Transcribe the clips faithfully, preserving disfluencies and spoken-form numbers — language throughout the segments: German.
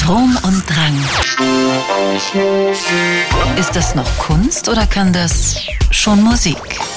Strom und Drang. Ist das noch Kunst oder kann das schon Musik?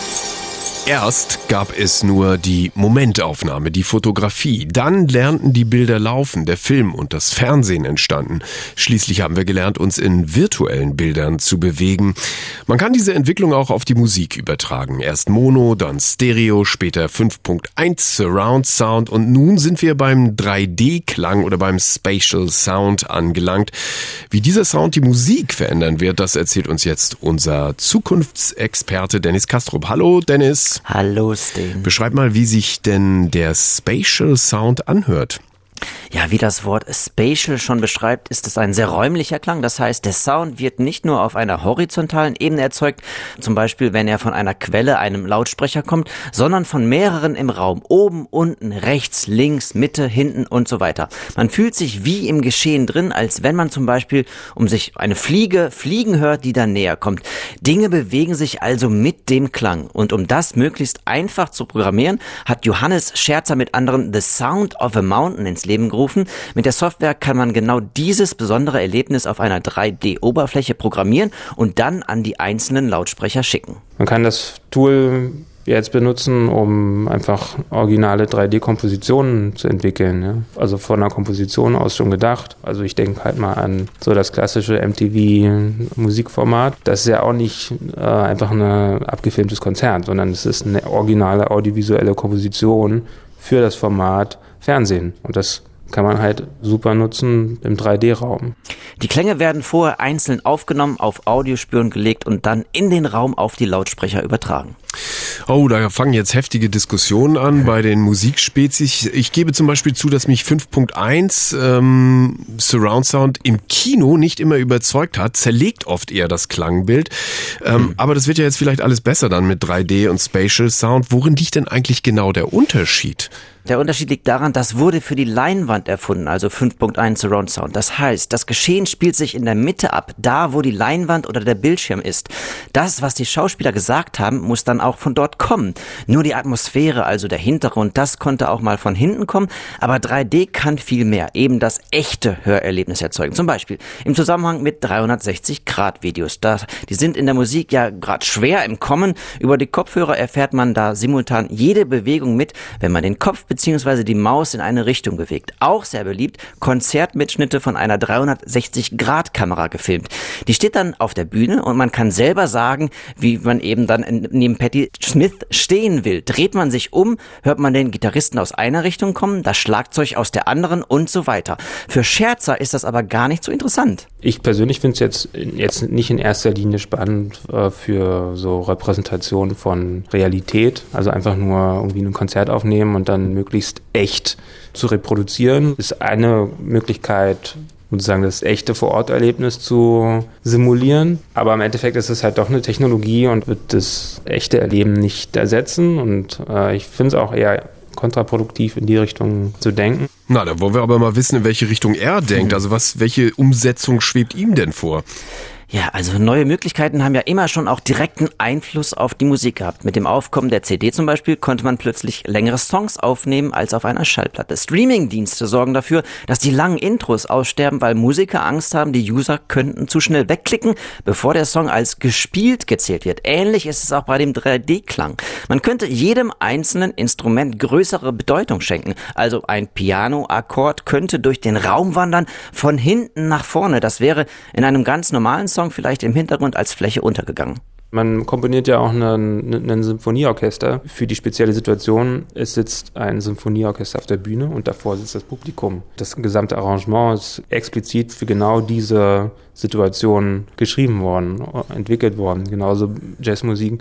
Erst gab es nur die Momentaufnahme, die Fotografie. Dann lernten die Bilder laufen, der Film und das Fernsehen entstanden. Schließlich haben wir gelernt, uns in virtuellen Bildern zu bewegen. Man kann diese Entwicklung auch auf die Musik übertragen. Erst Mono, dann Stereo, später fünf Punkt eins Surround Sound und nun sind wir beim drei D-Klang oder beim Spatial Sound angelangt. Wie dieser Sound die Musik verändern wird, das erzählt uns jetzt unser Zukunftsexperte Dennis Kastrup. Hallo Dennis. Hallo Sten. Beschreib mal, wie sich denn der Spatial Sound anhört. Ja, wie das Wort Spatial schon beschreibt, ist es ein sehr räumlicher Klang. Das heißt, der Sound wird nicht nur auf einer horizontalen Ebene erzeugt, zum Beispiel wenn er von einer Quelle, einem Lautsprecher kommt, sondern von mehreren im Raum, oben, unten, rechts, links, Mitte, hinten und so weiter. Man fühlt sich wie im Geschehen drin, als wenn man zum Beispiel um sich eine Fliege fliegen hört, die dann näher kommt. Dinge bewegen sich also mit dem Klang. Und um das möglichst einfach zu programmieren, hat Johannes Scherzer mit anderen The Sound of a Mountain ins Leben gerufen. Mit der Software kann man genau dieses besondere Erlebnis auf einer drei D-Oberfläche programmieren und dann an die einzelnen Lautsprecher schicken. Man kann das Tool jetzt benutzen, um einfach originale drei D-Kompositionen zu entwickeln. Ja? Also von einer Komposition aus schon gedacht. Also ich denke halt mal an so das klassische M T V-Musikformat. Das ist ja auch nicht äh, einfach ein abgefilmtes Konzert, sondern es ist eine originale audiovisuelle Komposition für das Format Fernsehen. Und das kann man halt super nutzen im drei D-Raum. Die Klänge werden vorher einzeln aufgenommen, auf Audiospuren gelegt und dann in den Raum auf die Lautsprecher übertragen. Oh, da fangen jetzt heftige Diskussionen an bei den Musikspezies. Ich gebe zum Beispiel zu, dass mich fünf Punkt eins ähm, Surround Sound im Kino nicht immer überzeugt hat, zerlegt oft eher das Klangbild. Ähm, mhm. Aber das wird ja jetzt vielleicht alles besser dann mit drei D und Spatial Sound. Worin liegt denn eigentlich genau der Unterschied? Der Unterschied liegt daran, das wurde für die Leinwand erfunden, also fünf Punkt eins Surround Sound. Das heißt, das Geschehen spielt sich in der Mitte ab, da wo die Leinwand oder der Bildschirm ist. Das, was die Schauspieler gesagt haben, muss dann auch von dort kommen. Nur die Atmosphäre, also der Hintergrund, das konnte auch mal von hinten kommen, aber drei D kann viel mehr, eben das echte Hörerlebnis erzeugen. Zum Beispiel im Zusammenhang mit dreihundertsechzig Grad Videos. Das, die sind in der Musik ja gerade schwer im Kommen. Über die Kopfhörer erfährt man da simultan jede Bewegung mit, wenn man den Kopf beziehungsweise die Maus in eine Richtung bewegt. Auch sehr beliebt, Konzertmitschnitte von einer dreihundertsechzig Grad Kamera gefilmt. Die steht dann auf der Bühne und man kann selber sagen, wie man eben dann neben Patti Smith stehen will. Dreht man sich um, hört man den Gitarristen aus einer Richtung kommen, das Schlagzeug aus der anderen und so weiter. Für Scherzer ist das aber gar nicht so interessant. Ich persönlich finde es jetzt, jetzt nicht in erster Linie spannend äh, für so Repräsentation von Realität. Also einfach nur irgendwie ein Konzert aufnehmen und dann möglichst echt zu reproduzieren, ist eine Möglichkeit, sozusagen das echte Vororterlebnis zu simulieren. Aber im Endeffekt ist es halt doch eine Technologie und wird das echte Erleben nicht ersetzen. Und äh, ich finde es auch eher kontraproduktiv, in die Richtung zu denken. Na, da wollen wir aber mal wissen, in welche Richtung er denkt. Also was, welche Umsetzung schwebt ihm denn vor? Ja, also neue Möglichkeiten haben ja immer schon auch direkten Einfluss auf die Musik gehabt. Mit dem Aufkommen der C D zum Beispiel konnte man plötzlich längere Songs aufnehmen als auf einer Schallplatte. Streaming-Dienste sorgen dafür, dass die langen Intros aussterben, weil Musiker Angst haben, die User könnten zu schnell wegklicken, bevor der Song als gespielt gezählt wird. Ähnlich ist es auch bei dem drei D-Klang. Man könnte jedem einzelnen Instrument größere Bedeutung schenken. Also ein Piano-Akkord könnte durch den Raum wandern, von hinten nach vorne. Das wäre in einem ganz normalen Song vielleicht im Hintergrund als Fläche untergegangen. Man komponiert ja auch ein Symphonieorchester für die spezielle Situation. Es sitzt ein Symphonieorchester auf der Bühne und davor sitzt das Publikum. Das gesamte Arrangement ist explizit für genau diese Situation geschrieben worden, entwickelt worden. Genauso Jazzmusik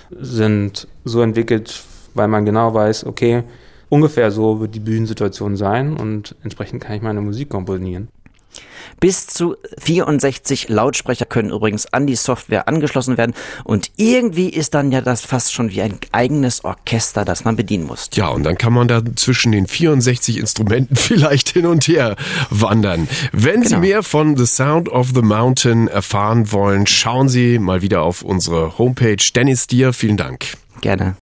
sind so entwickelt, weil man genau weiß, okay, ungefähr so wird die Bühnensituation sein und entsprechend kann ich meine Musik komponieren. Bis zu vierundsechzig Lautsprecher können übrigens an die Software angeschlossen werden und irgendwie ist dann ja das fast schon wie ein eigenes Orchester, das man bedienen muss. Ja, und dann kann man da zwischen den vierundsechzig Instrumenten vielleicht hin und her wandern. Wenn genau. Sie mehr von The Sound of the Mountain erfahren wollen, schauen Sie mal wieder auf unsere Homepage. Dennis, dir vielen Dank. Gerne.